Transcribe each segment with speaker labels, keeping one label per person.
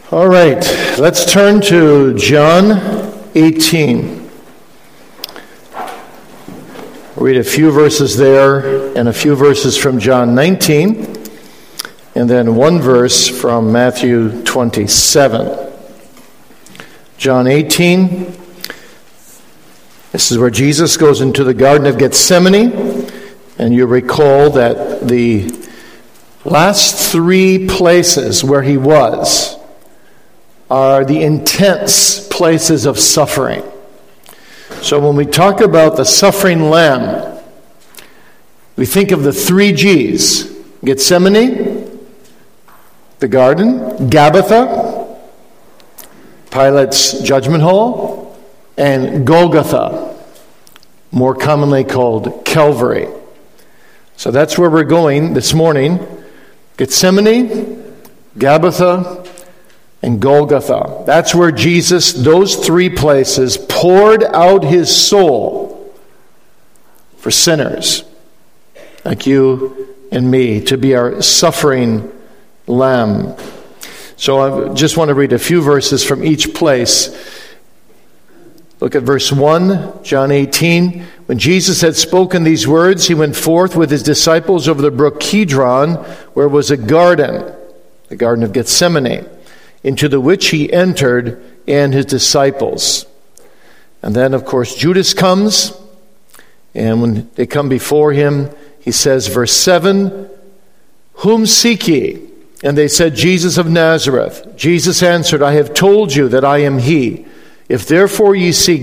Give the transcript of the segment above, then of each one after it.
Speaker 1: All right, let's turn to John 18. We'll read a few verses there and a few verses from John 19, and then one verse from Matthew 27. John 18, this is where Jesus goes into the Garden of Gethsemane, and you recall that the last three places where he was are the intense places of suffering. So when we talk about the suffering lamb, we think of the three G's: Gethsemane, the garden, Gabbatha, Pilate's judgment hall, and Golgotha, more commonly called Calvary. So that's where we're going this morning: Gethsemane, Gabbatha, and Golgotha. That's where Jesus, those three places, poured out his soul for sinners like you and me, to be our suffering lamb. So I just want to read a few verses from each place. Look at verse 1, John 18. When Jesus had spoken these words, he went forth with his disciples over the brook Kidron, where was a garden, the Garden of Gethsemane, into the which he entered and his disciples. And then, of course, Judas comes, and when they come before him, he says, verse 7, "Whom seek ye?" And they said, "Jesus of Nazareth." Jesus answered, "I have told you that I am he. If therefore ye seek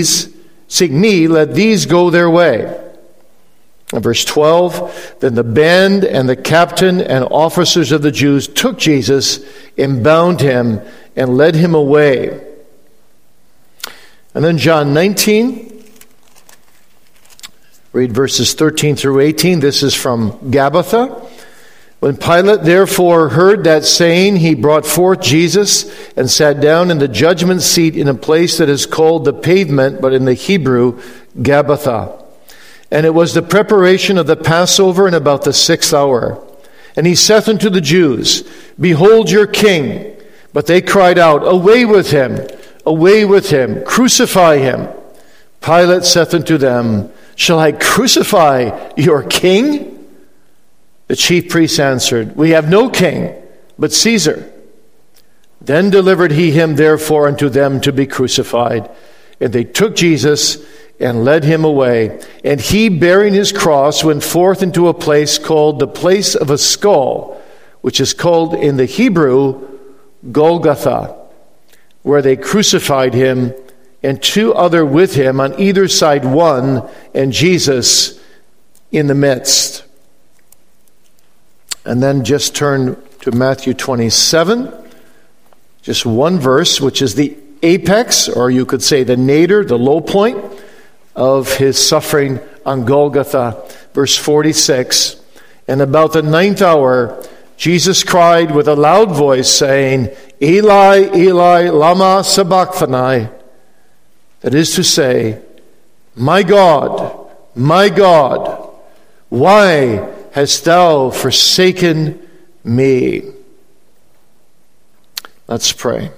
Speaker 1: me, let these go their way." And verse 12, "Then the band and the captain and officers of the Jews took Jesus and bound him and led him away." And then John 19, read verses 13 through 18. This is from Gabbatha. "When Pilate therefore heard that saying, he brought forth Jesus and sat down in the judgment seat in a place that is called the Pavement, but in the Hebrew, Gabbatha. And it was the preparation of the Passover, and about the 6th hour. And he saith unto the Jews, Behold your king. But they cried out, Away with him, crucify him. Pilate saith unto them, Shall I crucify your king? The chief priests answered, We have no king, but Caesar. Then delivered he him therefore unto them to be crucified. And they took Jesus and led him away. And he, bearing his cross, went forth into a place called the place of a skull, which is called in the Hebrew Golgotha, where they crucified him, and two other with him, on either side one, and Jesus in the midst. And then just turn to Matthew 27, just one verse, which is the apex, or you could say the nadir, the low point of his suffering on Golgotha. Verse 46, "And about the 9th hour, Jesus cried with a loud voice, saying, Eli, Eli, lama sabachthani. That is to say, my God, why hast thou forsaken me?" Let's pray.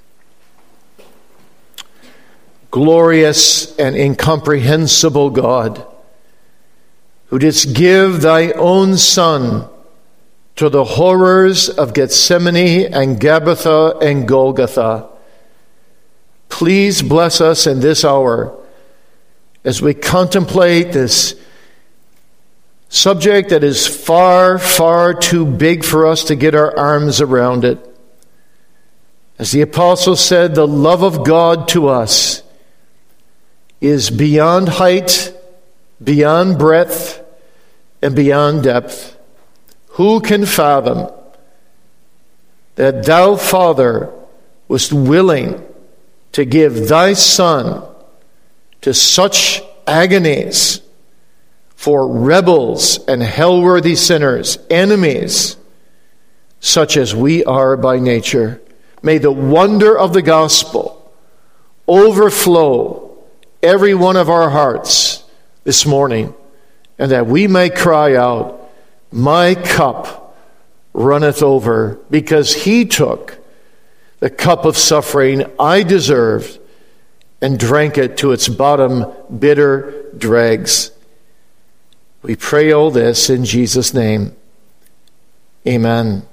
Speaker 1: Glorious and incomprehensible God, who didst give thy own Son to the horrors of Gethsemane and Gabbatha and Golgotha, please bless us in this hour as we contemplate this subject that is far, far too big for us to get our arms around it. As the apostle said, the love of God to us is beyond height, beyond breadth, and beyond depth. Who can fathom that thou, Father, wast willing to give thy Son to such agonies for rebels and hell-worthy sinners, enemies, such as we are by nature? May the wonder of the gospel overflow every one of our hearts this morning, and that we may cry out, My cup runneth over, because he took the cup of suffering I deserved and drank it to its bottom, bitter dregs. We pray all this in Jesus' name. Amen.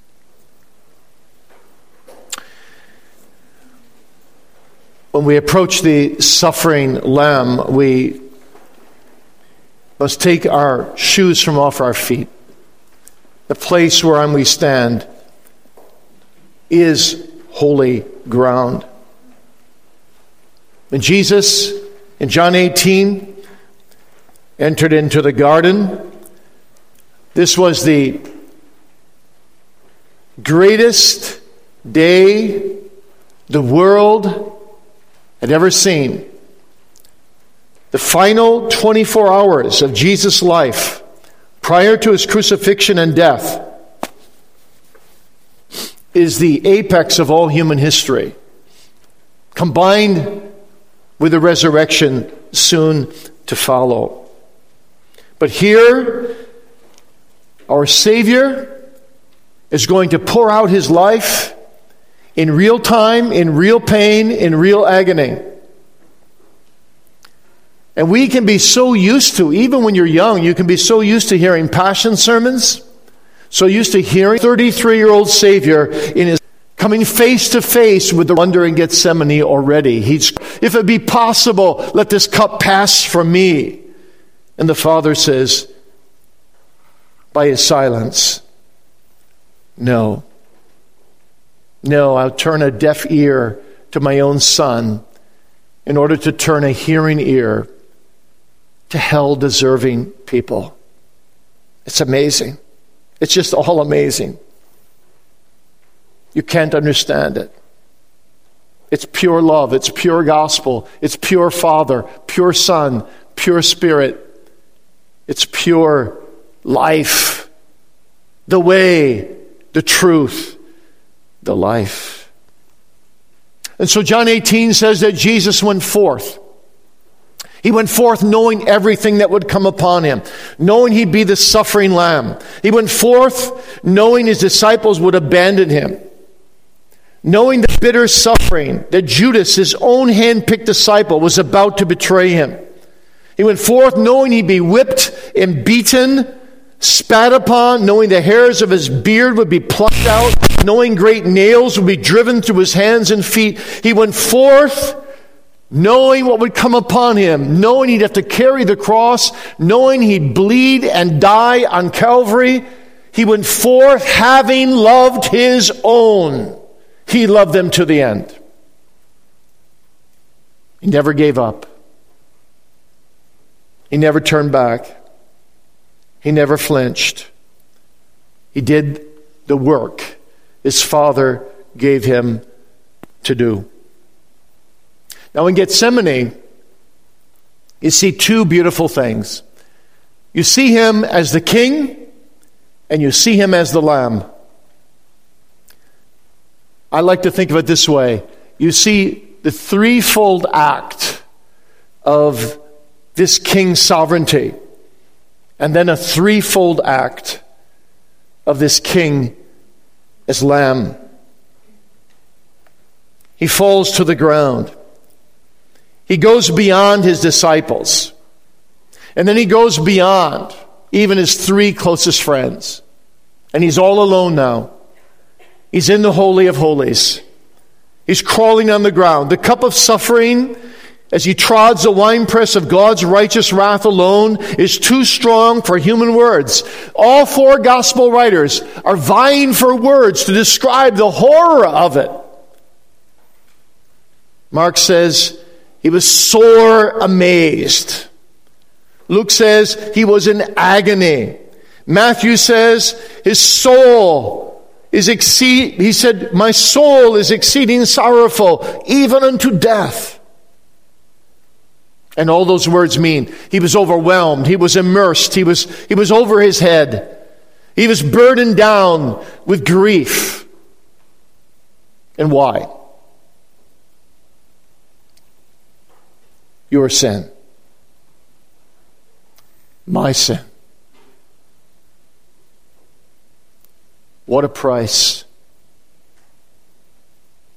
Speaker 1: When we approach the suffering Lamb, we must take our shoes from off our feet. The place whereon we stand is holy ground. When Jesus, in John 18, entered into the garden, this was the greatest day the world had ever seen. The final 24 hours of Jesus' life prior to his crucifixion and death is the apex of all human history, combined with the resurrection soon to follow. But here, our Savior is going to pour out his life in real time, in real pain, in real agony. And we can be so used to, even when you're young, you can be so used to hearing passion sermons, so used to hearing 33-year-old Savior in his coming face to face with the wonder in Gethsemane already. If it be possible, let this cup pass from me. And the Father says, by his silence, no. No, I'll turn a deaf ear to my own Son in order to turn a hearing ear to hell-deserving people. It's amazing. It's just all amazing. You can't understand it. It's pure love. It's pure gospel. It's pure Father, pure Son, pure Spirit. It's pure life. The way, the truth, the life. And so John 18 says that Jesus went forth. He went forth knowing everything that would come upon him, knowing he'd be the suffering Lamb. He went forth knowing his disciples would abandon him, knowing the bitter suffering that Judas, his own hand-picked disciple, was about to betray him. He went forth knowing he'd be whipped and beaten, spat upon, knowing the hairs of his beard would be plucked out, knowing great nails would be driven through his hands and feet. He went forth knowing what would come upon him, knowing he'd have to carry the cross, knowing he'd bleed and die on Calvary. He went forth having loved his own. He loved them to the end. He never gave up. He never turned back. He never flinched. He did the work his Father gave him to do. Now in Gethsemane, you see two beautiful things. You see him as the king, and you see him as the lamb. I like to think of it this way. You see the threefold act of this king's sovereignty, and then a threefold act of this king as lamb. He falls to the ground. He goes beyond his disciples. And then he goes beyond even his three closest friends. And he's all alone now. He's in the Holy of Holies. He's crawling on the ground. The cup of suffering, as he trods the winepress of God's righteous wrath alone, is too strong for human words. All four gospel writers are vying for words to describe the horror of it. Mark says he was sore amazed. Luke says he was in agony. Matthew says his soul is he said, my soul is exceeding sorrowful, even unto death. And all those words mean he was overwhelmed, he was immersed, he was over his head. He was burdened down with grief. And why? Your sin. My sin. What a price.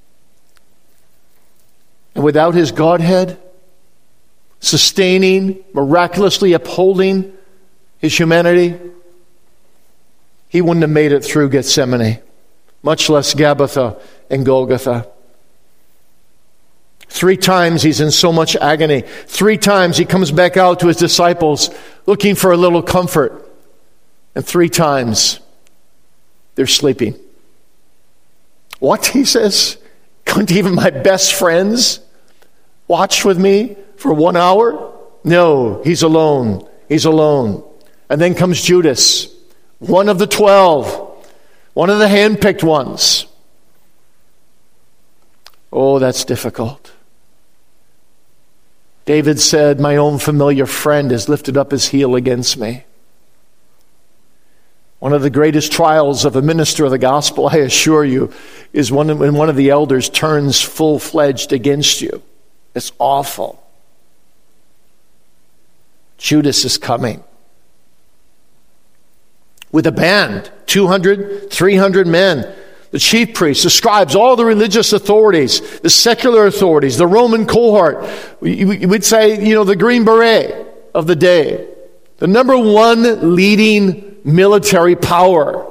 Speaker 1: without his Godhead, sustaining, miraculously upholding his humanity, he wouldn't have made it through Gethsemane, much less Gabbatha and Golgotha. 3 times he's in so much agony. 3 times he comes back out to his disciples looking for a little comfort. And 3 times they're sleeping. What? He says, couldn't even my best friends watch with me for 1 hour? No, he's alone. He's alone. And then comes Judas, one of the 12, one of the handpicked ones. Oh, that's difficult. David said, my own familiar friend has lifted up his heel against me. One of the greatest trials of a minister of the gospel, I assure you, is when one of the elders turns full-fledged against you. It's awful. Judas is coming with a band, 200, 300 men. The chief priests, the scribes, all the religious authorities, the secular authorities, the Roman cohort. We would say, the Green Beret of the day. The number one leading military power.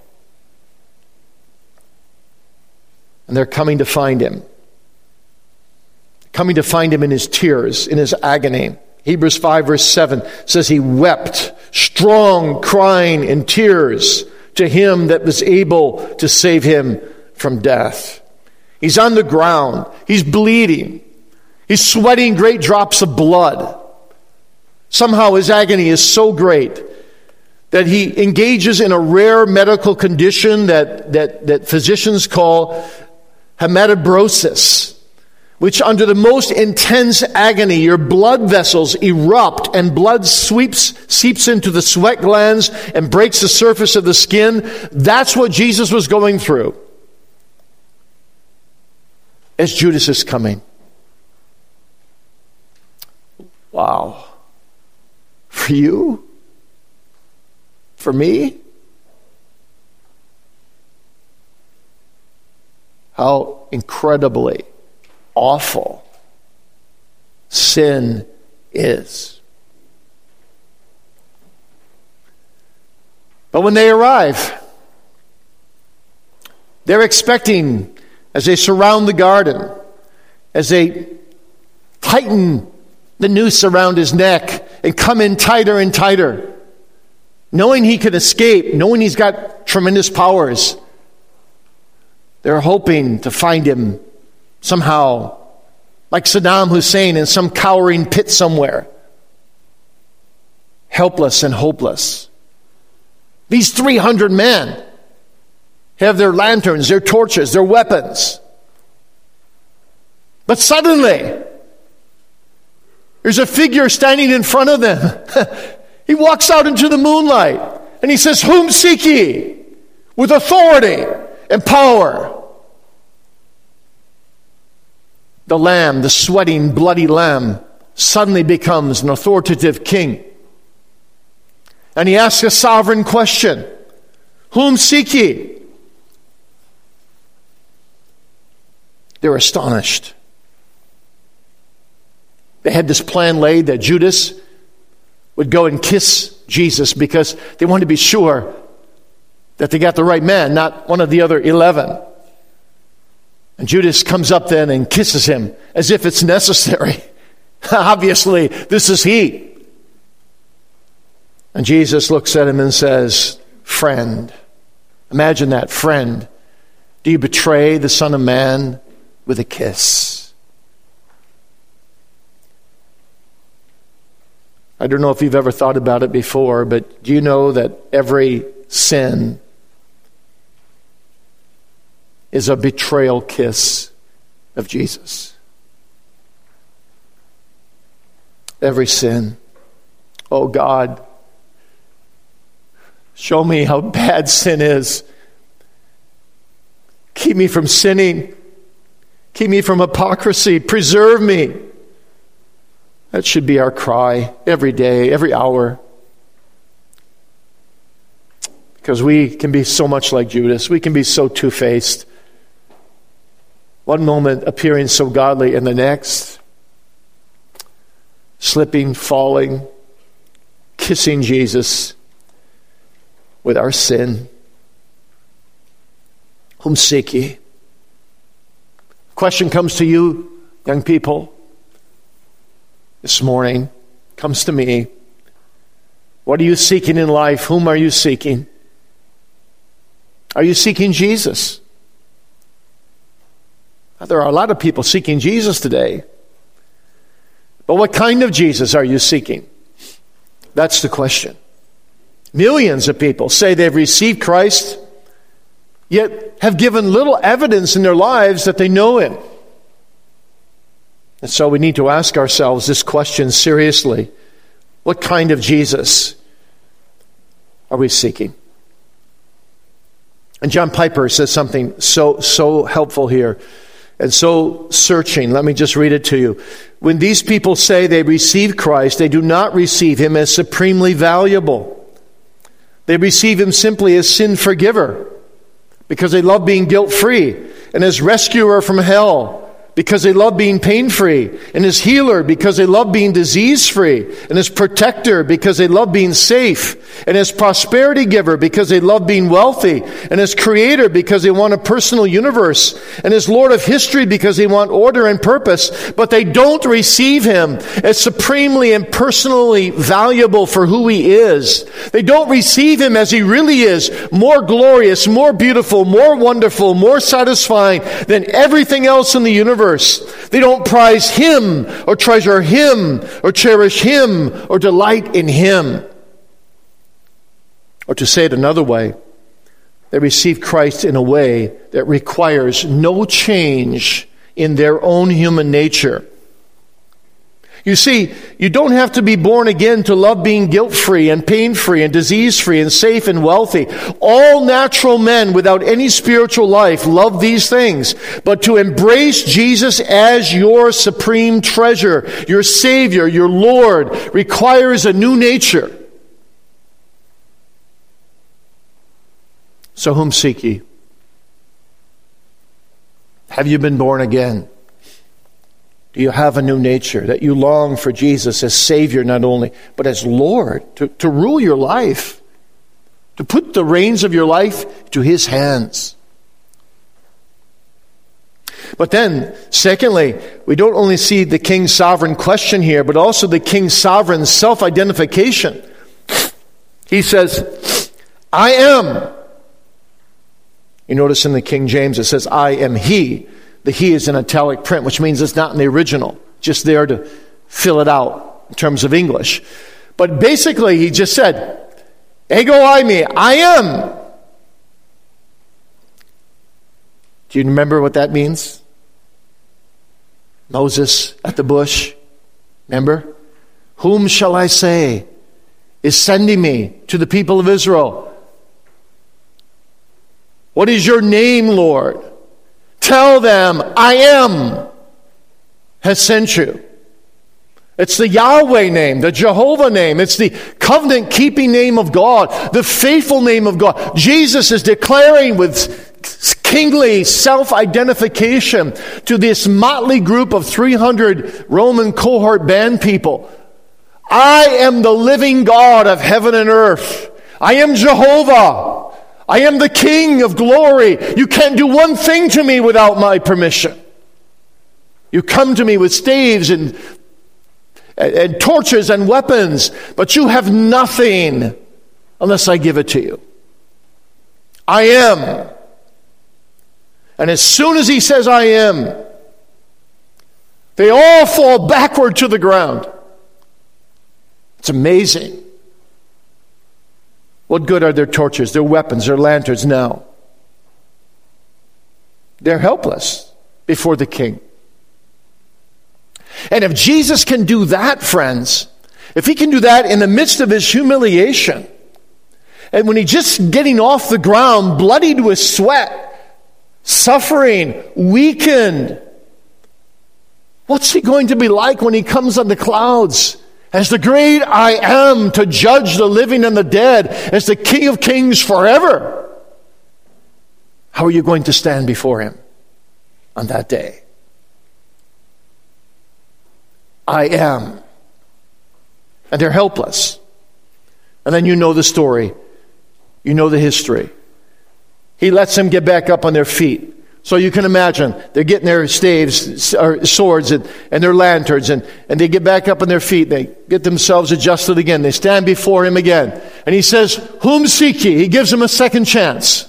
Speaker 1: And they're coming to find him. Coming to find him in his tears, in his agony. Hebrews 5 verse 7 says he wept, strong crying and tears, to him that was able to save him from death. He's on the ground. He's bleeding. He's sweating great drops of blood. Somehow his agony is so great that he engages in a rare medical condition that physicians call hematobrosis, which under the most intense agony, your blood vessels erupt and blood seeps into the sweat glands and breaks the surface of the skin. That's what Jesus was going through as Judas is coming. Wow. For you? For me? How incredibly awful sin is. But when they arrive, they're expecting, as they surround the garden, as they tighten the noose around his neck and come in tighter and tighter, knowing he can escape, knowing he's got tremendous powers, they're hoping to find him somehow, like Saddam Hussein, in some cowering pit somewhere, helpless and hopeless. These 300 men have their lanterns, their torches, their weapons. But suddenly, there's a figure standing in front of them. He walks out into the moonlight and he says, "Whom seek ye?" With authority and power. The lamb, the sweating, bloody lamb, suddenly becomes an authoritative king. And he asks a sovereign question. Whom seek ye? They're astonished. They had this plan laid that Judas would go and kiss Jesus because they wanted to be sure that they got the right man, not one of the other 11. And Judas comes up then and kisses him as if it's necessary. Obviously, this is he. And Jesus looks at him and says, "Friend." Imagine that, friend. Do you betray the Son of Man with a kiss? I don't know if you've ever thought about it before, but do you know that every sin is a betrayal kiss of Jesus? Every sin. Oh God, show me how bad sin is. Keep me from sinning. Keep me from hypocrisy. Preserve me. That should be our cry every day, every hour. Because we can be so much like Judas. We can be so two-faced. One moment appearing so godly, and the next slipping, falling, kissing Jesus with our sin. Whom seek ye? Question comes to you, young people, this morning. Comes to me. What are you seeking in life? Whom are you seeking? Are you seeking Jesus? There are a lot of people seeking Jesus today. But what kind of Jesus are you seeking? That's the question. Millions of people say they've received Christ, yet have given little evidence in their lives that they know Him. And so we need to ask ourselves this question seriously. What kind of Jesus are we seeking? And John Piper says something so helpful here and so searching. Let me just read it to you. When these people say they receive Christ, they do not receive Him as supremely valuable. They receive Him simply as sin forgiver because they love being guilt-free, and as rescuer from hell because they love being pain-free, and as healer because they love being disease-free, and as protector because they love being safe, and as prosperity giver because they love being wealthy, and as creator because they want a personal universe, and as Lord of history because they want order and purpose, but they don't receive Him as supremely and personally valuable for who He is. They don't receive Him as He really is, more glorious, more beautiful, more wonderful, more satisfying than everything else in the universe. They don't prize Him or treasure Him or cherish Him or delight in Him. Or to say it another way, they receive Christ in a way that requires no change in their own human nature. You see, you don't have to be born again to love being guilt-free and pain-free and disease-free and safe and wealthy. All natural men without any spiritual life love these things. But to embrace Jesus as your supreme treasure, your Savior, your Lord, requires a new nature. So whom seek ye? Have you been born again? Do you have a new nature that you long for Jesus as Savior not only, but as Lord, to rule your life, to put the reins of your life to His hands? But then, secondly, we don't only see the King's sovereign question here, but also the King's sovereign self-identification. He says, I am. You notice in the King James it says, I am He. The He is in italic print, which means it's not in the original, just there to fill it out in terms of English. But basically, he just said, Ego eimi, I am. Do you remember what that means? Moses at the bush, remember? Whom shall I say is sending me to the people of Israel? What is your name, Lord? Tell them, I am has sent you. It's the Yahweh name, the Jehovah name. It's the covenant-keeping name of God, the faithful name of God. Jesus is declaring with kingly self-identification to this motley group of 300 Roman cohort band people. I am the living God of heaven and earth. I am Jehovah. I am the King of glory. You can't do one thing to me without my permission. You come to me with staves and torches and weapons, but you have nothing unless I give it to you. I am. And as soon as he says I am, they all fall backward to the ground. It's amazing. What good are their torches, their weapons, their lanterns now? They're helpless before the King. And if Jesus can do that, friends, if He can do that in the midst of His humiliation, and when He's just getting off the ground, bloodied with sweat, suffering, weakened, what's He going to be like when He comes on the clouds? As the great I am to judge the living and the dead, as the King of Kings forever. How are you going to stand before Him? on that day. I am. And they're helpless. And then you know the story. You know the history. He lets them get back up on their feet. So you can imagine, they're getting their staves, or swords, and their lanterns, and they get back up on their feet. They get themselves adjusted again. They stand before him again. And he says, "Whom seek ye?" He gives them a second chance.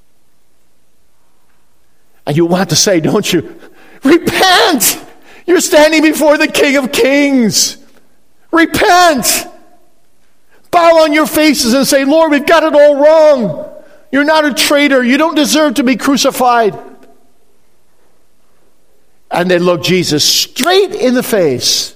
Speaker 1: And you want to say, don't you, repent! You're standing before the King of Kings. Repent! Bow on your faces and say, "Lord, we've got it all wrong. You're not a traitor. You don't deserve to be crucified." And they look Jesus straight in the face.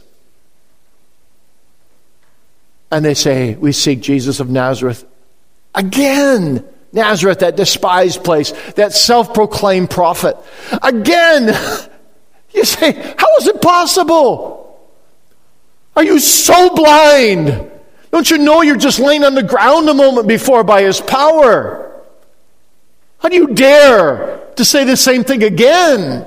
Speaker 1: And they say, "We seek Jesus of Nazareth." Again, Nazareth, that despised place, that self-proclaimed prophet. Again, you say, how is it possible? Are you so blind? Don't you know you're just laying on the ground a moment before by his power? How do you dare to say the same thing again?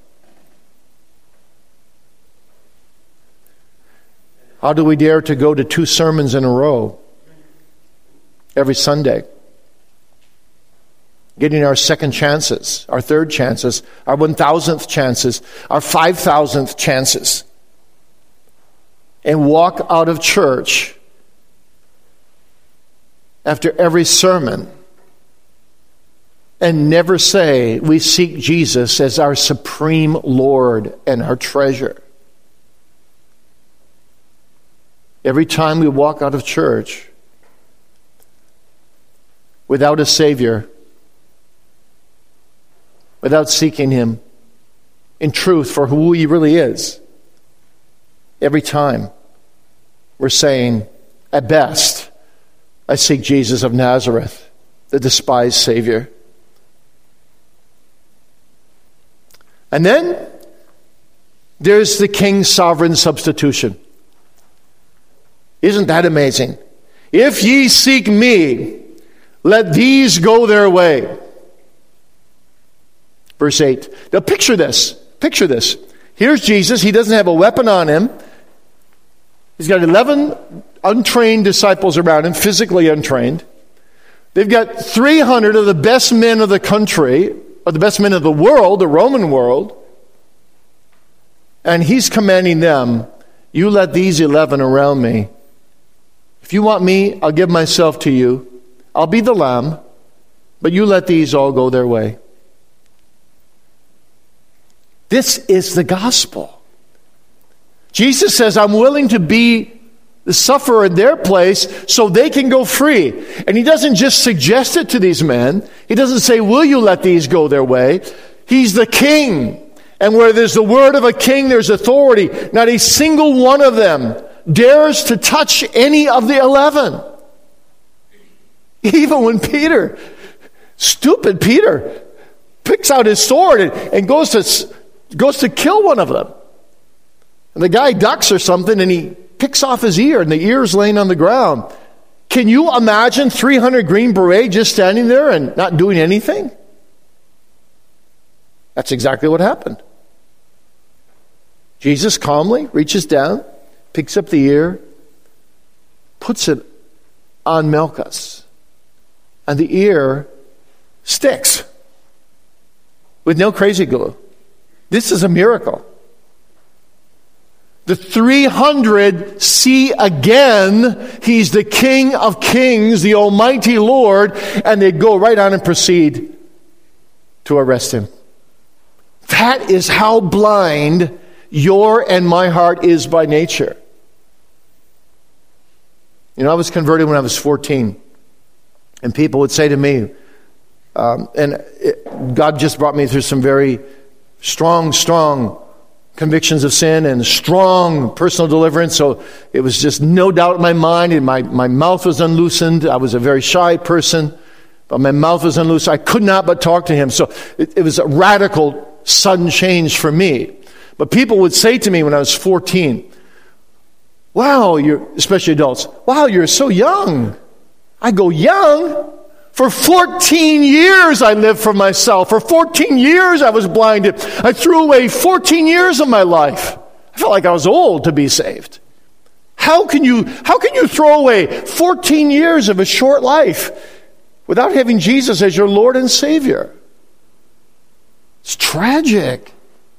Speaker 1: How do we dare to go to 2 sermons in a row every Sunday? Getting our second chances, our third chances, our 1,000th chances, our 5,000th chances. And walk out of church after every sermon and never say we seek Jesus as our supreme Lord and our treasure. Every time we walk out of church without a Savior, without seeking him in truth for who he really is, every time we're saying, at best, I seek Jesus of Nazareth, the despised Savior. And then there's the King's sovereign substitution. Isn't that amazing? If ye seek me, let these go their way. Verse 8. Now picture this. Picture this. Here's Jesus. He doesn't have a weapon on him. He's got 11 untrained disciples around him, physically untrained. They've got 300 of the best men of the country, or the best men of the world, the Roman world. And he's commanding them, you let these 11 around me. If you want me, I'll give myself to you. I'll be the lamb, but you let these all go their way. This is the gospel. Jesus says, I'm willing to be the sufferer in their place so they can go free. And he doesn't just suggest it to these men. He doesn't say, will you let these go their way? He's the king. And where there's the word of a king, there's authority. Not a single one of them dares to touch any of the 11. Even when Peter, stupid Peter, picks out his sword and goes to kill one of them. And the guy ducks or something and he picks off his ear and the ear's laying on the ground. Can you imagine 300 Green Beret just standing there and not doing anything? That's exactly what happened. Jesus calmly reaches down, picks up the ear, puts it on Malchus. And the ear sticks with no crazy glue. This is a miracle. The 300 see again, he's the King of Kings, the Almighty Lord, and they go right on and proceed to arrest him. That is how blind your and my heart is by nature. You know, I was converted when I was 14. And people would say to me, God just brought me through some very strong convictions of sin and strong personal deliverance. So it was just no doubt in my mind, and my mouth was unloosened. I was a very shy person, but my mouth was unloosed. I could not but talk to him. So it was a radical, sudden change for me. But people would say to me when I was 14, wow, especially adults, wow, you're so young. I go, young? For 14 years I lived for myself. For 14 years I was blinded. I threw away 14 years of my life. I felt like I was old to be saved. How can you throw away 14 years of a short life without having Jesus as your Lord and Savior? It's tragic.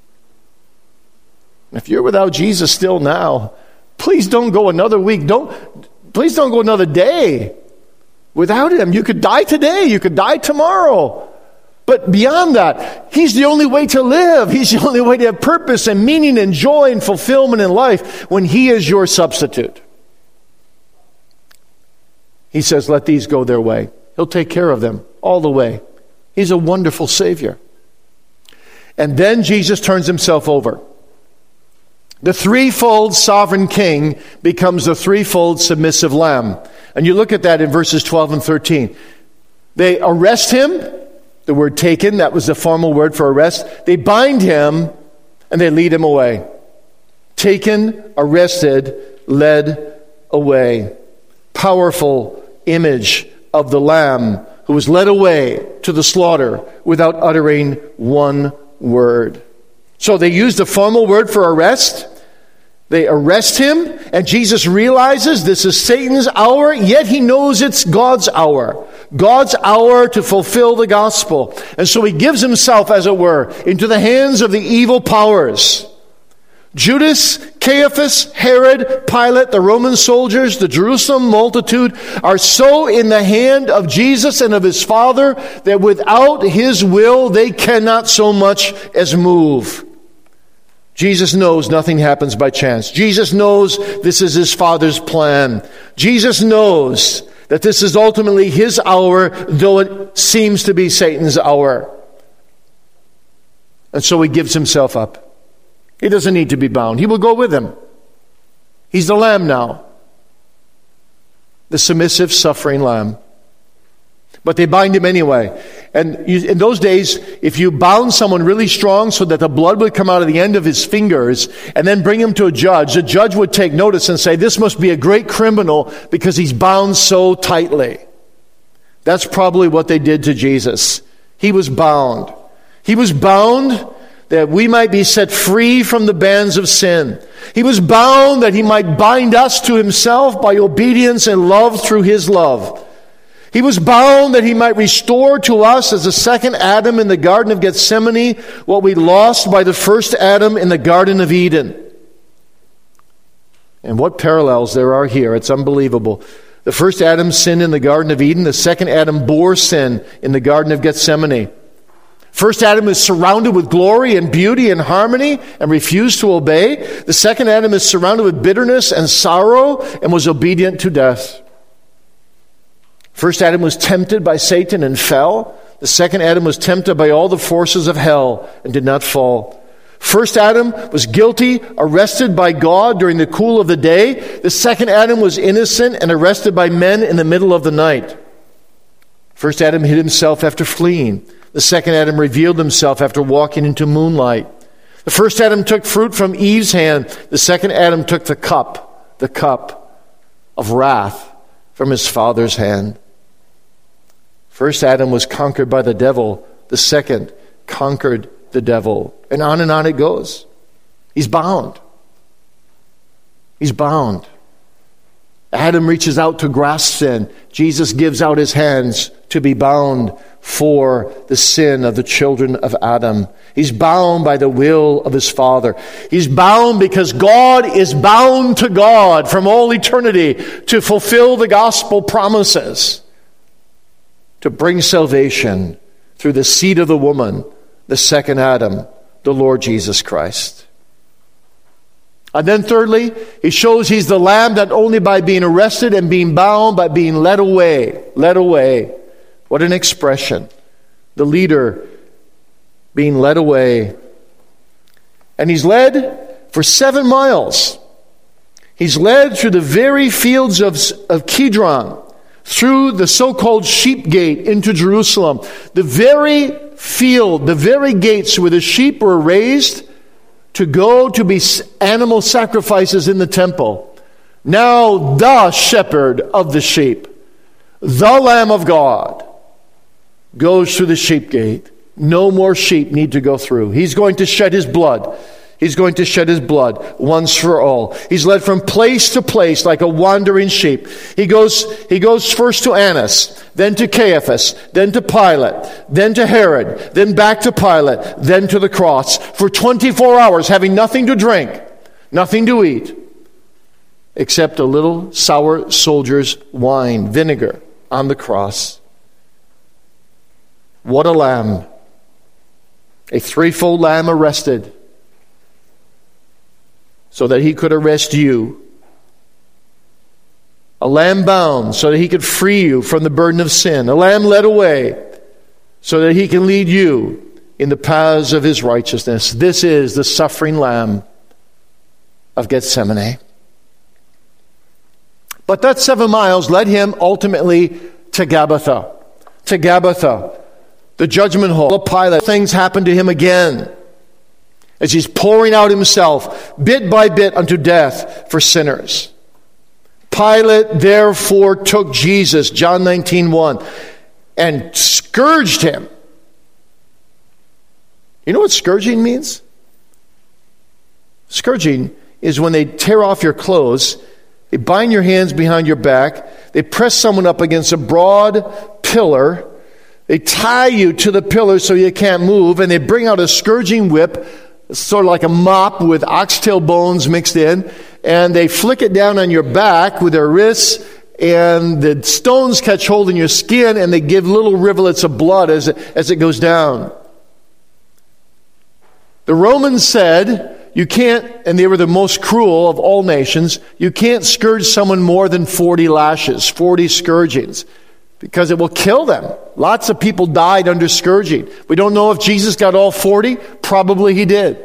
Speaker 1: If you're without Jesus still now, please don't go another week. Please don't go another day without Him. You could die today. You could die tomorrow. But beyond that, He's the only way to live. He's the only way to have purpose and meaning and joy and fulfillment in life when He is your substitute. He says, let these go their way. He'll take care of them all the way. He's a wonderful Savior. And then Jesus turns Himself over. The threefold sovereign king becomes the threefold submissive lamb. And you look at that in verses 12 and 13. They arrest Him. The word taken, that was the formal word for arrest. They bind Him and they lead Him away. Taken, arrested, led away. Powerful image of the Lamb who was led away to the slaughter without uttering one word. So they used the formal word for arrest. They arrest Him, and Jesus realizes this is Satan's hour, yet He knows it's God's hour. God's hour to fulfill the gospel. And so He gives Himself, as it were, into the hands of the evil powers. Judas, Caiaphas, Herod, Pilate, the Roman soldiers, the Jerusalem multitude are so in the hand of Jesus and of His Father that without His will they cannot so much as move. Jesus knows nothing happens by chance. Jesus knows this is His Father's plan. Jesus knows that this is ultimately His hour, though it seems to be Satan's hour. And so He gives Himself up. He doesn't need to be bound. He will go with Him. He's the Lamb now. The submissive, suffering Lamb. But they bind Him anyway. And in those days, if you bound someone really strong so that the blood would come out of the end of his fingers and then bring him to a judge, the judge would take notice and say, this must be a great criminal because he's bound so tightly. That's probably what they did to Jesus. He was bound. He was bound that we might be set free from the bands of sin. He was bound that He might bind us to Himself by obedience and love through His love. He was bound that He might restore to us as the second Adam in the Garden of Gethsemane what we lost by the first Adam in the Garden of Eden. And what parallels there are here. It's unbelievable. The first Adam sinned in the Garden of Eden. The second Adam bore sin in the Garden of Gethsemane. First Adam is surrounded with glory and beauty and harmony and refused to obey. The second Adam is surrounded with bitterness and sorrow and was obedient to death. First Adam was tempted by Satan and fell. The second Adam was tempted by all the forces of hell and did not fall. First Adam was guilty, arrested by God during the cool of the day. The second Adam was innocent and arrested by men in the middle of the night. First Adam hid himself after fleeing. The second Adam revealed himself after walking into moonlight. The first Adam took fruit from Eve's hand. The second Adam took the cup of wrath from his father's hand. First Adam was conquered by the devil. The second conquered the devil. And on it goes. He's bound. He's bound. Adam reaches out to grasp sin. Jesus gives out His hands to be bound for the sin of the children of Adam. He's bound by the will of His Father. He's bound because God is bound to God from all eternity to fulfill the gospel promises, to bring salvation through the seed of the woman, the second Adam, the Lord Jesus Christ. And then thirdly, He shows He's the Lamb not only by being arrested and being bound, but being led away. Led away. What an expression. The leader being led away. And He's led for 7 miles. He's led through the very fields of Kidron, through the so-called sheep gate into Jerusalem. The very field, the very gates where the sheep were raised to go to be animal sacrifices in the temple. Now the shepherd of the sheep, the Lamb of God, goes through the sheep gate. No more sheep need to go through. He's going to shed his blood. He's going to shed his blood once for all. He's led from place to place like a wandering sheep. He goes first to Annas, then to Caiaphas, then to Pilate, then to Herod, then back to Pilate, then to the cross for 24 hours, having nothing to drink, nothing to eat, except a little sour soldier's wine, vinegar, on the cross. What a lamb. A threefold lamb arrested so that he could arrest you. A lamb bound so that he could free you from the burden of sin. A lamb led away so that he can lead you in the paths of his righteousness. This is the suffering lamb of Gethsemane. But that 7 miles led him ultimately to Gabbatha. To Gabbatha, the judgment hall of Pilate. Things happened to him again as he's pouring out himself bit by bit unto death for sinners. Pilate therefore took Jesus, John 19:1, and scourged him. You know what scourging means? Scourging is when they tear off your clothes, they bind your hands behind your back, they press someone up against a broad pillar, they tie you to the pillar so you can't move, and they bring out a scourging whip, sort of like a mop with oxtail bones mixed in, and they flick it down on your back with their wrists, and the stones catch hold in your skin, and they give little rivulets of blood as it goes down. The Romans said, you can't, and they were the most cruel of all nations, you can't scourge someone more than 40 lashes, 40 scourgings, because it will kill them. Lots of people died under scourging. We don't know if Jesus got all 40. Probably he did.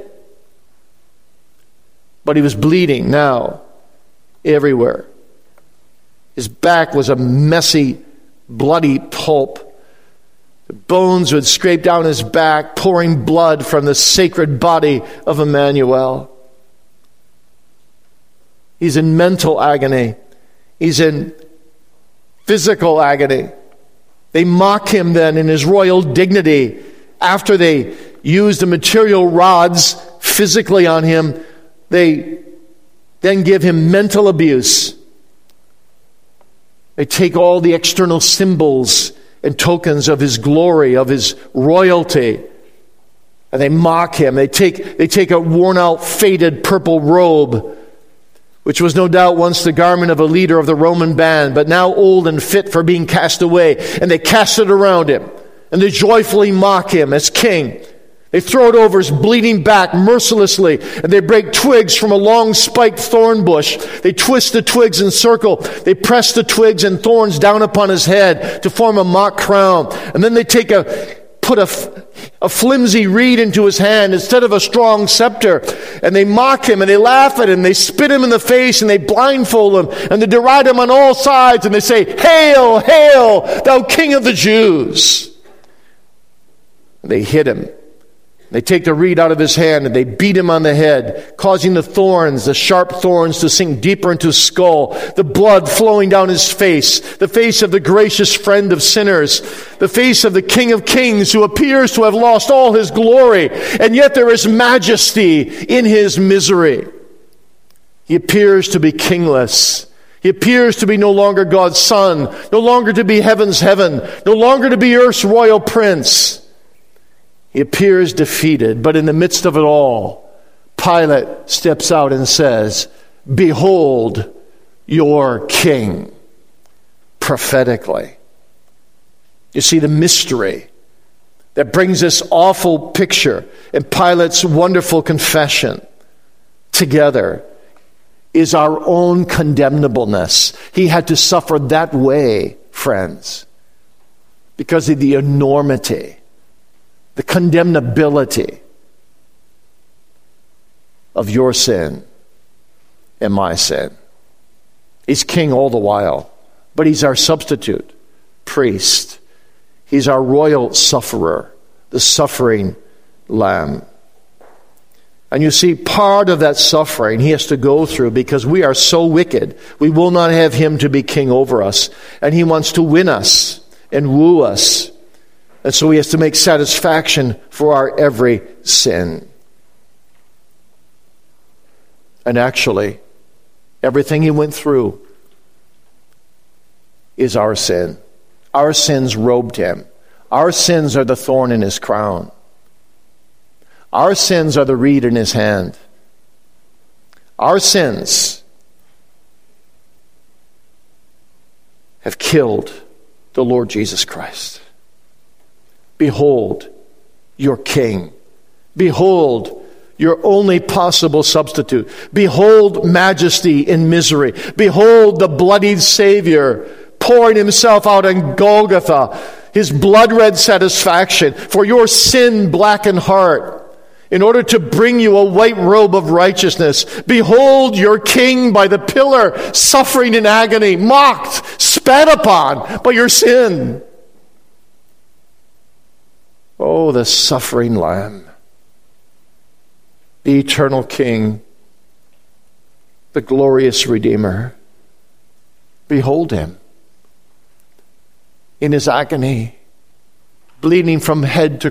Speaker 1: But he was bleeding now everywhere. His back was a messy, bloody pulp. The bones would scrape down his back, pouring blood from the sacred body of Emmanuel. He's in mental agony. He's in physical agony. They mock him then in his royal dignity. After they use the material rods physically on him, they then give him mental abuse. They take all the external symbols and tokens of his glory, of his royalty, and they mock him. They take a worn-out, faded purple robe, which was no doubt once the garment of a leader of the Roman band, but now old and fit for being cast away. And they cast it around him, and they joyfully mock him as king. They throw it over his bleeding back mercilessly, and they break twigs from a long spiked thorn bush. They twist the twigs in circle. They press the twigs and thorns down upon his head to form a mock crown. And then they put a flimsy reed into his hand instead of a strong scepter. And they mock him, and they laugh at him, they spit him in the face, and they blindfold him, and they deride him on all sides, and they say, "Hail, hail, thou King of the Jews!" And they hit him. They take the reed out of his hand and they beat him on the head, causing the sharp thorns to sink deeper into his skull, the blood flowing down his face, the face of the gracious friend of sinners, the face of the King of Kings who appears to have lost all his glory, and yet there is majesty in his misery. He appears to be kingless. He appears to be no longer God's son, no longer to be heaven's heaven, no longer to be earth's royal prince. He appears defeated, but in the midst of it all, Pilate steps out and says, "Behold your king," prophetically. You see the mystery that brings this awful picture and Pilate's wonderful confession together is our own condemnableness. He had to suffer that way, friends, because of the enormity, the condemnability of your sin and my sin. He's king all the while, but he's our substitute priest. He's our royal sufferer, the suffering lamb. And you see, part of that suffering he has to go through because we are so wicked. We will not have him to be king over us. And he wants to win us and woo us And so he has to make satisfaction for our every sin. And actually, everything he went through is our sin. Our sins robed him. Our sins are the thorn in his crown. Our sins are the reed in his hand. Our sins have killed the Lord Jesus Christ. Behold your King. Behold your only possible substitute. Behold majesty in misery. Behold the bloodied Savior pouring himself out on Golgotha, his blood-red satisfaction for your sin-blackened heart, in order to bring you a white robe of righteousness. Behold your King by the pillar, suffering in agony, mocked, spat upon by your sin. Oh, the suffering Lamb, the eternal King, the glorious Redeemer. Behold him in his agony, bleeding from head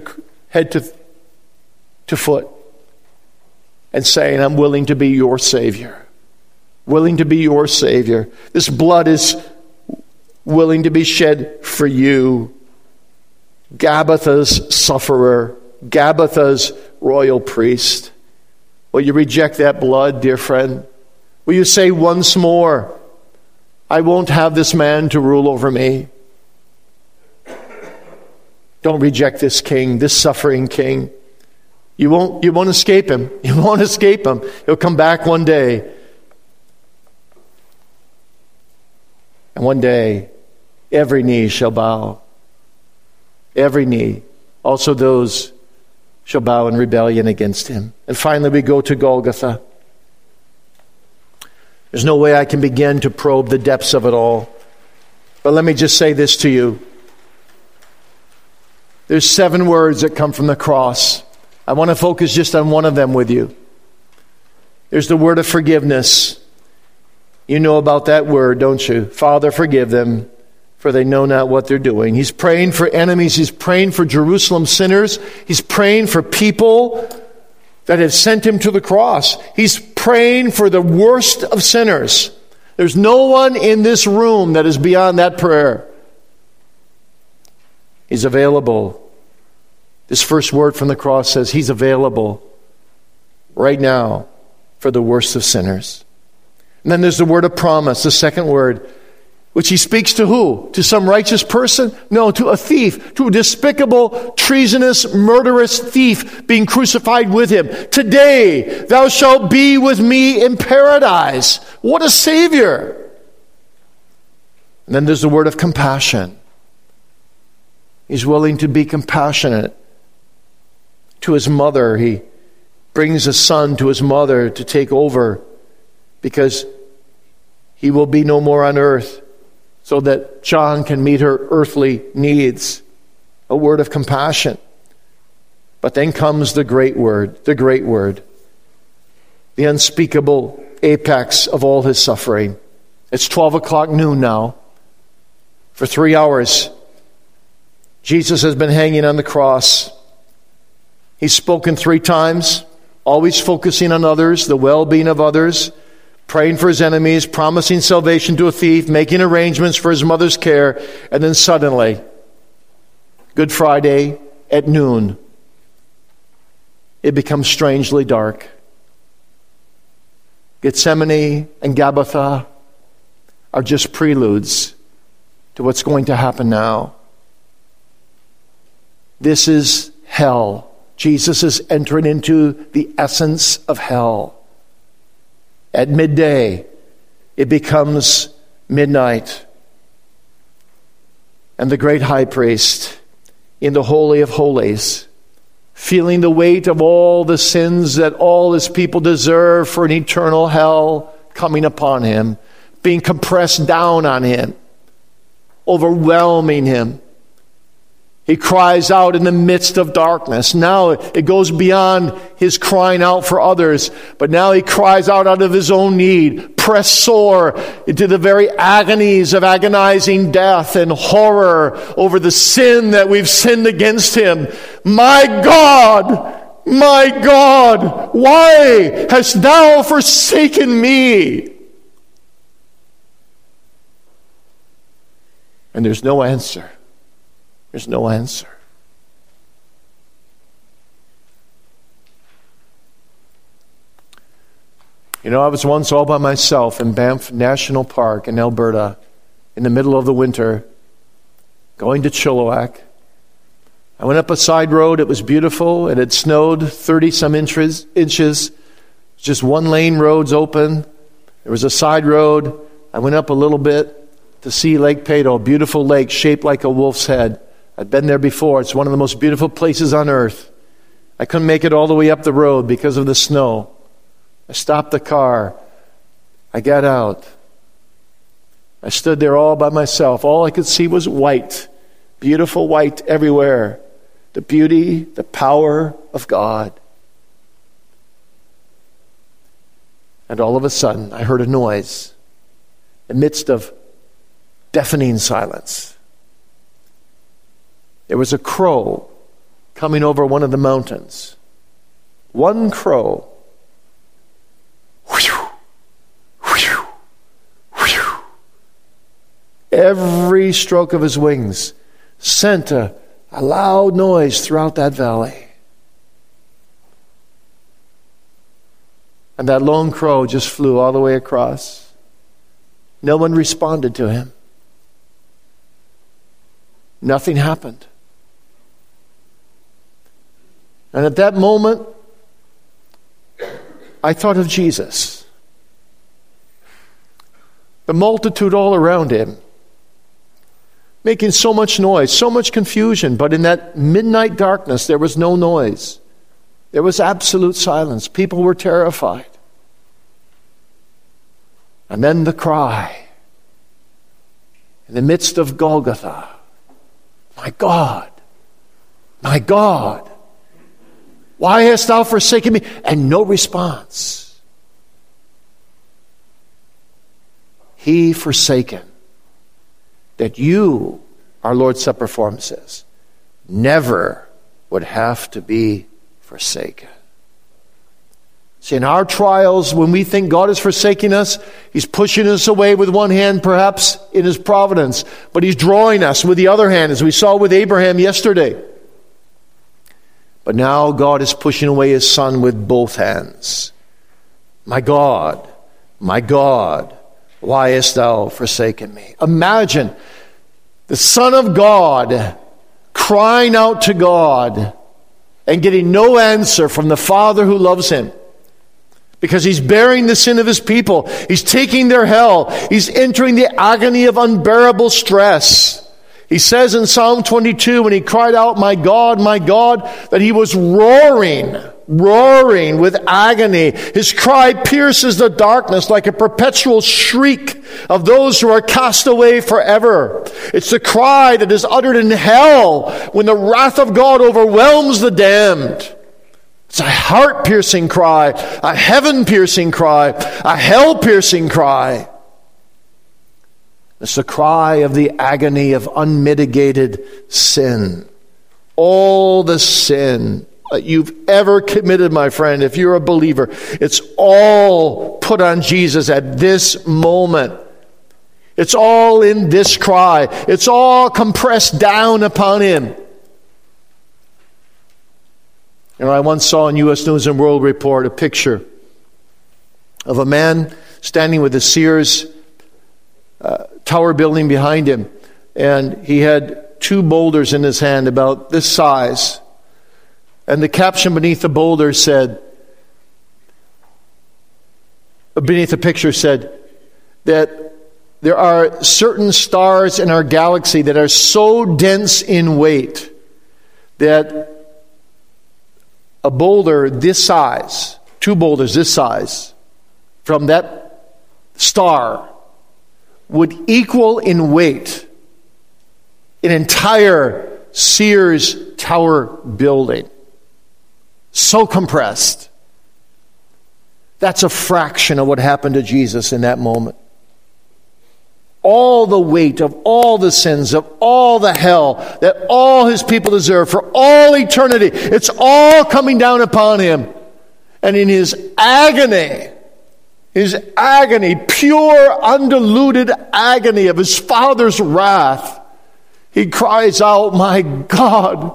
Speaker 1: to foot, and saying, I'm willing to be your Savior. Willing to be your Savior. This blood is willing to be shed for you. Gabbatha's sufferer, Gabbatha's royal priest. Will you reject that blood, dear friend? Will you say once more, I won't have this man to rule over me? Don't reject this King, this suffering King. You won't escape him. You won't escape him. He'll come back one day. And one day, every knee shall bow. Every knee. Also those shall bow in rebellion against him. And finally we go to Golgotha. There's no way I can begin to probe the depths of it all. But let me just say this to you. There's 7 words that come from the cross. I want to focus just on one of them with you. There's the word of forgiveness. You know about that word, don't you? Father, forgive them, for they know not what they're doing. He's praying for enemies. He's praying for Jerusalem sinners. He's praying for people that have sent him to the cross. He's praying for the worst of sinners. There's no one in this room that is beyond that prayer. He's available. This first word from the cross says he's available right now for the worst of sinners. And then there's the word of promise, the second word, which he speaks to who? To some righteous person? No, to a thief, to a despicable, treasonous, murderous thief being crucified with him. Today, thou shalt be with me in paradise. What a Savior! And then there's the word of compassion. He's willing to be compassionate to his mother. He brings a son to his mother to take over because he will be no more on earth, so that John can meet her earthly needs. A word of compassion. But then comes the great word, the unspeakable apex of all his suffering. It's 12 o'clock noon now. For 3 hours, Jesus has been hanging on the cross. He's spoken 3 times, always focusing on others, the well-being of others, praying for his enemies, promising salvation to a thief, making arrangements for his mother's care, and then suddenly, Good Friday at noon, it becomes strangely dark. Gethsemane and Gabbatha are just preludes to what's going to happen now. This is hell. Jesus is entering into the essence of hell. At midday, it becomes midnight. And the great high priest in the Holy of Holies, feeling the weight of all the sins that all his people deserve for an eternal hell coming upon him, being compressed down on him, overwhelming him. He cries out in the midst of darkness. Now it goes beyond his crying out for others, but now he cries out of his own need, pressed sore into the very agonies of agonizing death and horror over the sin that we've sinned against him. My God, why hast thou forsaken me? And there's no answer. There's no answer. You know, I was once all by myself in Banff National Park in Alberta in the middle of the winter, going to Chilliwack. I went up a side road. It was beautiful. It had snowed 30-some inches. Just one lane roads open. There was a side road. I went up a little bit to see Lake Peyto, a beautiful lake shaped like a wolf's head. I'd been there before. It's one of the most beautiful places on earth. I couldn't make it all the way up the road because of the snow. I stopped the car. I got out. I stood there all by myself. All I could see was white. Beautiful white everywhere. The beauty, the power of God. And all of a sudden, I heard a noise in the midst of deafening silence. There was a crow coming over one of the mountains. One crow. Whew, whew, whew. Every stroke of his wings sent a loud noise throughout that valley. And that lone crow just flew all the way across. No one responded to him. Nothing happened. And at that moment, I thought of Jesus. The multitude all around him, making so much noise, so much confusion. But in that midnight darkness, there was no noise. There was absolute silence. People were terrified. And then the cry, in the midst of Golgotha, my God, why hast thou forsaken me? And no response. He forsaken, that you, our Lord's Supper form says, never would have to be forsaken. See, in our trials, when we think God is forsaking us, He's pushing us away with one hand, perhaps in His providence, but He's drawing us with the other hand, as we saw with Abraham yesterday. But now God is pushing away His Son with both hands. My God, why hast thou forsaken me? Imagine the Son of God crying out to God and getting no answer from the Father who loves Him. Because He's bearing the sin of His people. He's taking their hell. He's entering the agony of unbearable stress. He says in Psalm 22, when he cried out, my God, that he was roaring with agony. His cry pierces the darkness like a perpetual shriek of those who are cast away forever. It's the cry that is uttered in hell when the wrath of God overwhelms the damned. It's a heart-piercing cry, a heaven-piercing cry, a hell-piercing cry. It's the cry of the agony of unmitigated sin. All the sin that you've ever committed, my friend, if you're a believer, it's all put on Jesus at this moment. It's all in this cry. It's all compressed down upon Him. You know, I once saw in U.S. News and World Report a picture of a man standing with the Sears tower building behind him, and he had two boulders in his hand about this size, and the caption beneath the boulder said, beneath the picture said, that there are certain stars in our galaxy that are so dense in weight that a boulder this size, two boulders this size, from that star would equal in weight an entire Sears Tower building. So compressed. That's a fraction of what happened to Jesus in that moment. All the weight of all the sins, of all the hell that all his people deserve for all eternity, it's all coming down upon him. And in his agony, pure, undiluted agony of his Father's wrath, he cries out, my God,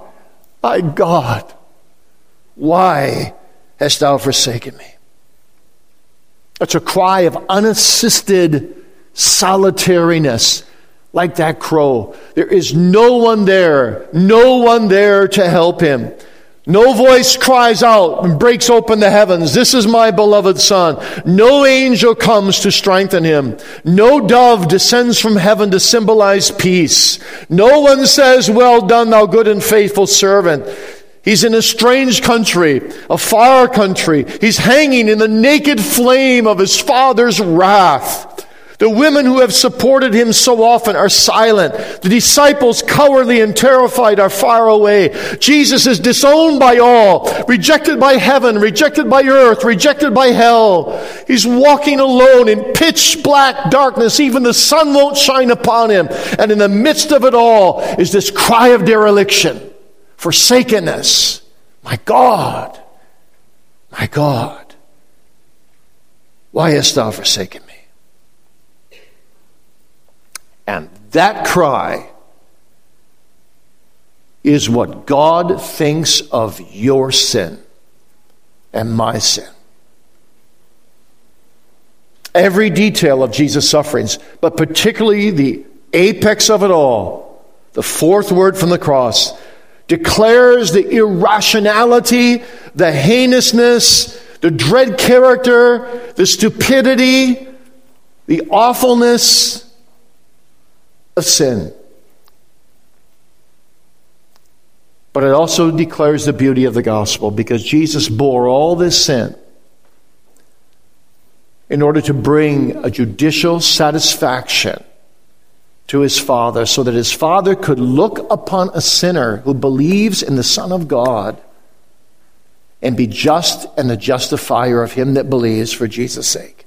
Speaker 1: why hast thou forsaken me? It's a cry of unassisted solitariness, like that crow. There is no one there to help him. No voice cries out and breaks open the heavens, this is my beloved Son. No angel comes to strengthen him. No dove descends from heaven to symbolize peace. No one says, well done, thou good and faithful servant. He's in a strange country, a far country. He's hanging in the naked flame of his Father's wrath. The women who have supported him so often are silent. The disciples, cowardly and terrified, are far away. Jesus is disowned by all, rejected by heaven, rejected by earth, rejected by hell. He's walking alone in pitch black darkness. Even the sun won't shine upon him. And in the midst of it all is this cry of dereliction, forsakenness. My God, why hast thou forsaken me? And that cry is what God thinks of your sin and my sin. Every detail of Jesus' sufferings, but particularly the apex of it all, the fourth word from the cross, declares the irrationality, the heinousness, the dread character, the stupidity, the awfulness of sin. But it also declares the beauty of the gospel, because Jesus bore all this sin in order to bring a judicial satisfaction to his Father, so that his Father could look upon a sinner who believes in the Son of God and be just and the justifier of him that believes for Jesus' sake.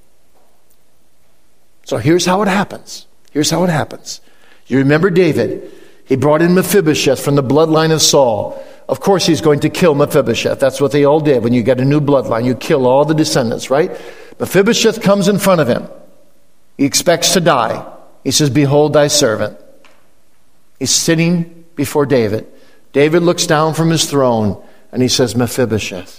Speaker 1: So here's how it happens. You remember David. He brought in Mephibosheth from the bloodline of Saul. Of course he's going to kill Mephibosheth. That's what they all did. When you get a new bloodline, you kill all the descendants, right? Mephibosheth comes in front of him. He expects to die. He says, behold thy servant. He's sitting before David. David looks down from his throne and he says, Mephibosheth,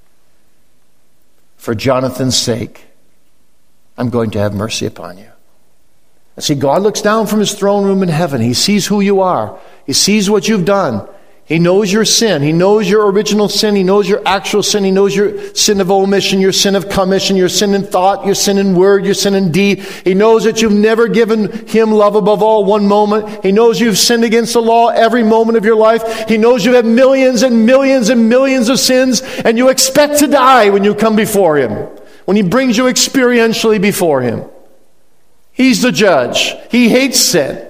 Speaker 1: for Jonathan's sake, I'm going to have mercy upon you. And see, God looks down from his throne room in heaven. He sees who you are. He sees what you've done. He knows your sin. He knows your original sin. He knows your actual sin. He knows your sin of omission, your sin of commission, your sin in thought, your sin in word, your sin in deed. He knows that you've never given him love above all one moment. He knows you've sinned against the law every moment of your life. He knows you have millions and millions and millions of sins, and you expect to die when you come before him, when he brings you experientially before him. He's the judge. He hates sin.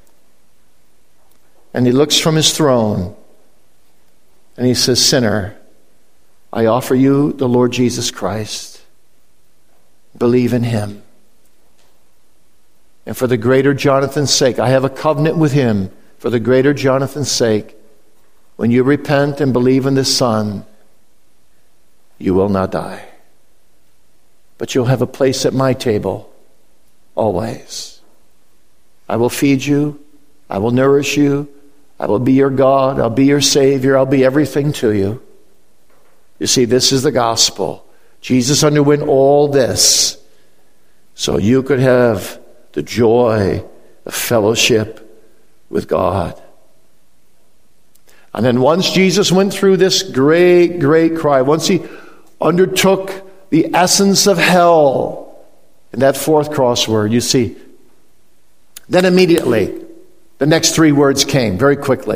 Speaker 1: And he looks from his throne and he says, sinner, I offer you the Lord Jesus Christ. Believe in him. And for the greater Jonathan's sake, I have a covenant with him. For the greater Jonathan's sake, when you repent and believe in the Son, you will not die. But you'll have a place at my table. Always. I will feed you. I will nourish you. I will be your God. I'll be your Savior. I'll be everything to you. You see, this is the gospel. Jesus underwent all this so you could have the joy of fellowship with God. And then once Jesus went through this great, great cry, once he undertook the essence of hell, in that fourth crossword, you see, then immediately, the next three words came very quickly.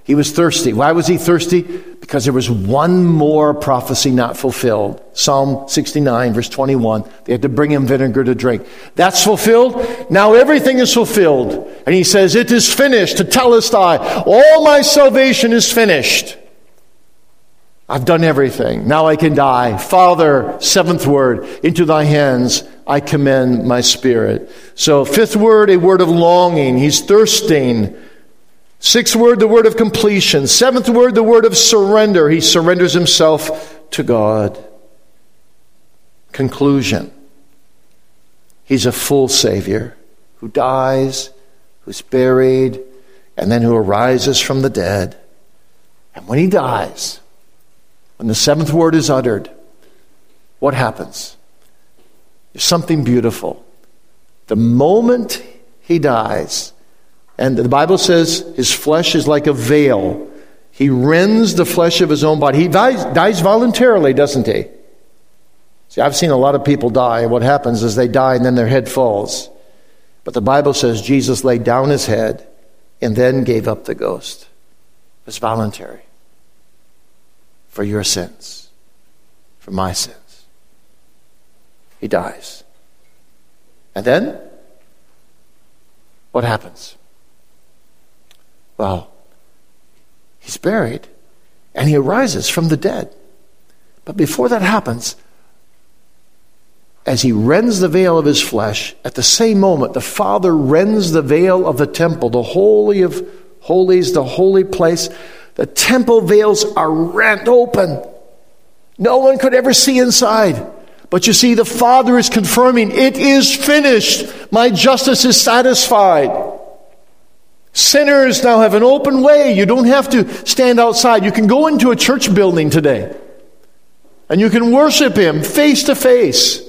Speaker 1: He was thirsty. Why was he thirsty? Because there was one more prophecy not fulfilled. Psalm 69, verse 21. They had to bring him vinegar to drink. That's fulfilled. Now everything is fulfilled. And he says, it is finished. Tetelestai. All my salvation is finished. I've done everything. Now I can die. Father, seventh word, into thy hands I commend my spirit. So fifth word, a word of longing. He's thirsting. Sixth word, the word of completion. Seventh word, the word of surrender. He surrenders himself to God. Conclusion. He's a full Savior who dies, who's buried, and then who arises from the dead. And when he dies, when the seventh word is uttered, what happens? There's something beautiful. The moment he dies, and the Bible says his flesh is like a veil. He rends the flesh of his own body. He dies voluntarily, doesn't he? See, I've seen a lot of people die, and what happens is they die and then their head falls. But the Bible says Jesus laid down his head and then gave up the ghost. It was voluntary. For your sins. For my sins. He dies. And then, what happens? Well, he's buried and he arises from the dead. But before that happens, as he rends the veil of his flesh, at the same moment, the Father rends the veil of the temple, the Holy of Holies, the holy place. The temple veils are rent open. No one could ever see inside. But you see, the Father is confirming, it is finished. My justice is satisfied. Sinners now have an open way. You don't have to stand outside. You can go into a church building today. And you can worship him face to face.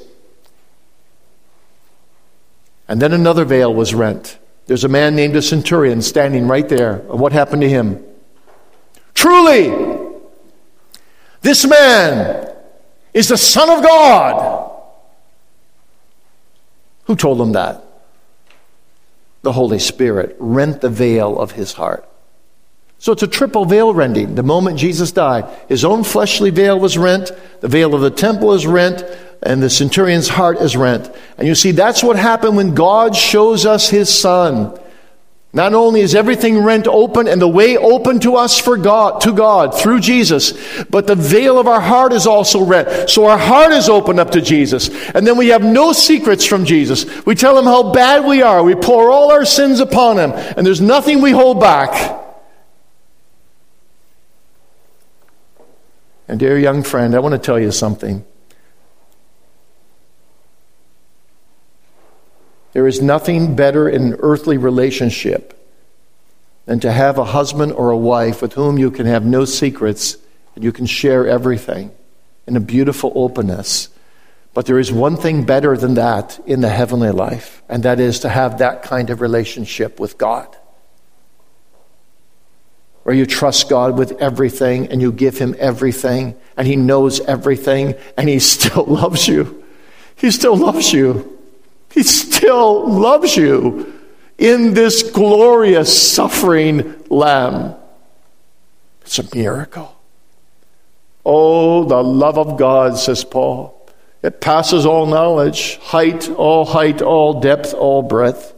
Speaker 1: And then another veil was rent. There's a man named a centurion standing right there. What happened to him? Truly, this man is the Son of God. Who told him that? The Holy Spirit rent the veil of his heart. So it's a triple veil rending. The moment Jesus died, his own fleshly veil was rent, the veil of the temple is rent, and the centurion's heart is rent. And you see, that's what happened when God shows us his Son. Not only is everything rent open and the way open to us to God through Jesus, but the veil of our heart is also rent. So our heart is opened up to Jesus. And then we have no secrets from Jesus. We tell him how bad we are. We pour all our sins upon him. And there's nothing we hold back. And dear young friend, I want to tell you something. There is nothing better in an earthly relationship than to have a husband or a wife with whom you can have no secrets and you can share everything in a beautiful openness. But there is one thing better than that in the heavenly life, and that is to have that kind of relationship with God. Where you trust God with everything and you give him everything and he knows everything and he still loves you. He still loves you. He still loves you in this glorious suffering Lamb. It's a miracle. Oh, the love of God, says Paul. It passes all knowledge, all depth, all breadth.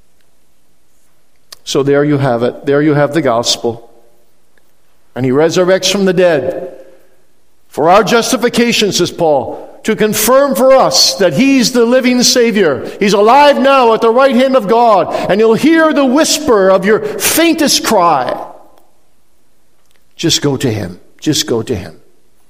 Speaker 1: So there you have it. There you have the gospel. And he resurrects from the dead. For our justification, says Paul, to confirm for us that he's the living Savior. He's alive now at the right hand of God. And you'll hear the whisper of your faintest cry. Just go to him. Just go to him.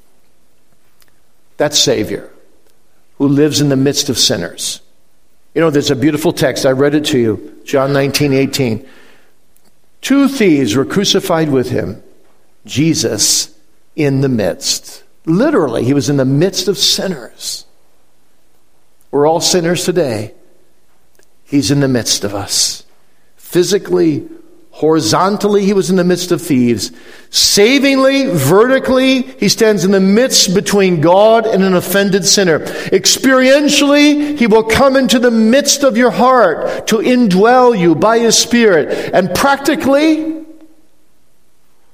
Speaker 1: That Savior who lives in the midst of sinners. You know, there's a beautiful text. I read it to you. John 19:18. 2 thieves were crucified with him. Jesus in the midst. Literally, he was in the midst of sinners. We're all sinners today. He's in the midst of us. Physically, horizontally, he was in the midst of thieves. Savingly, vertically, he stands in the midst between God and an offended sinner. Experientially, he will come into the midst of your heart to indwell you by his Spirit. And practically,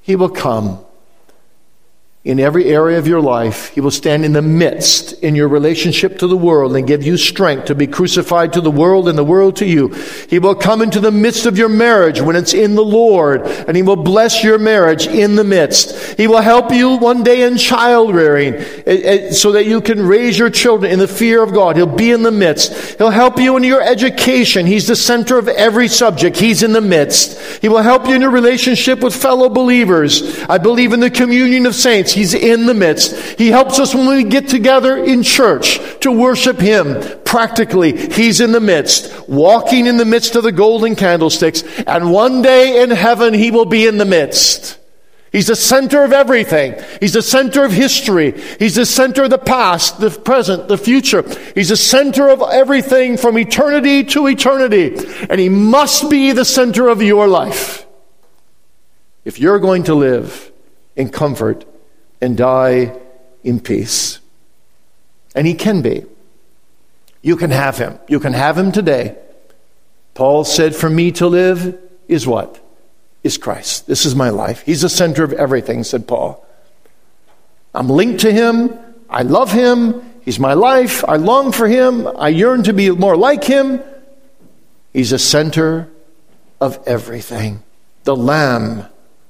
Speaker 1: He will come in every area of your life. He will stand in the midst in your relationship to the world and give you strength to be crucified to the world and the world to you. He will come into the midst of your marriage when it's in the Lord, and He will bless your marriage in the midst. He will help you one day in child rearing so that you can raise your children in the fear of God. He'll be in the midst. He'll help you in your education. He's the center of every subject. He's in the midst. He will help you in your relationship with fellow believers. I believe in the communion of saints. He's in the midst. He helps us when we get together in church to worship Him. Practically, He's in the midst, walking in the midst of the golden candlesticks. And one day in heaven, He will be in the midst. He's the center of everything. He's the center of history. He's the center of the past, the present, the future. He's the center of everything from eternity to eternity. And He must be the center of your life if you're going to live in comfort and die in peace. And He can be. You can have Him. You can have Him today. Paul said, for me to live is what? Is Christ. This is my life. He's the center of everything, said Paul. I'm linked to Him. I love Him. He's my life. I long for Him. I yearn to be more like Him. He's the center of everything. The Lamb,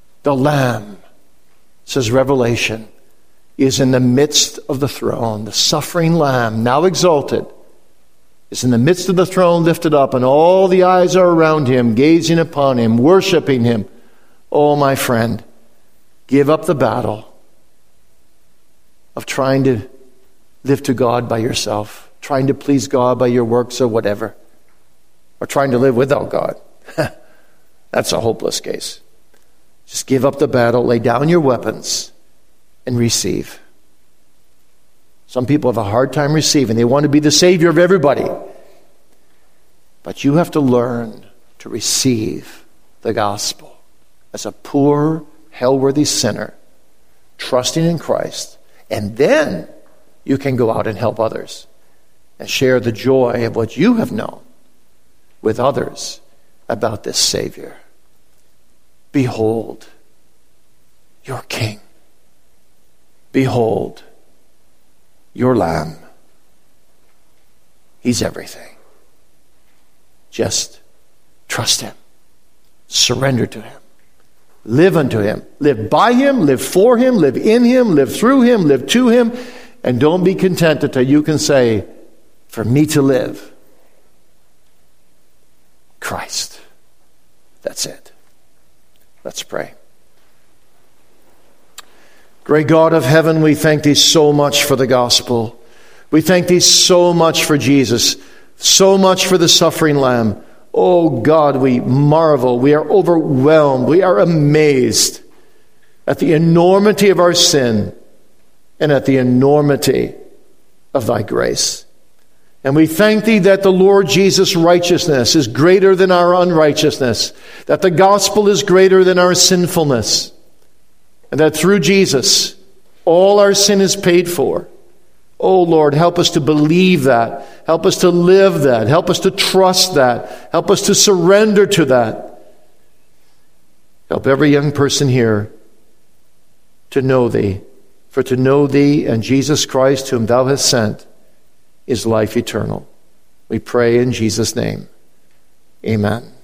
Speaker 1: says Revelation, is in the midst of the throne. The suffering Lamb, now exalted, is in the midst of the throne, lifted up, and all the eyes are around Him, gazing upon Him, worshiping Him. Oh, my friend, give up the battle of trying to live to God by yourself, trying to please God by your works or whatever, or trying to live without God. That's a hopeless case. Just give up the battle, lay down your weapons, and receive. Some people have a hard time receiving. They want to be the Savior of everybody. But you have to learn to receive the gospel as a poor, hell-worthy sinner, trusting in Christ. And then you can go out and help others and share the joy of what you have known with others about this Savior. Behold your King. Behold your Lamb. He's everything. Just trust Him. Surrender to Him. Live unto Him. Live by Him. Live for Him. Live in Him. Live through Him. Live to Him. And don't be content until you can say, for me to live, Christ. That's it. Let's pray. Great God of heaven, we thank Thee so much for the gospel. We thank Thee so much for Jesus, so much for the suffering Lamb. Oh God, we marvel, we are overwhelmed, we are amazed at the enormity of our sin and at the enormity of Thy grace. And we thank Thee that the Lord Jesus' righteousness is greater than our unrighteousness, that the gospel is greater than our sinfulness, and that through Jesus, all our sin is paid for. Oh Lord, help us to believe that. Help us to live that. Help us to trust that. Help us to surrender to that. Help every young person here to know Thee. For to know Thee and Jesus Christ, whom Thou hast sent, is life eternal. We pray in Jesus' name. Amen.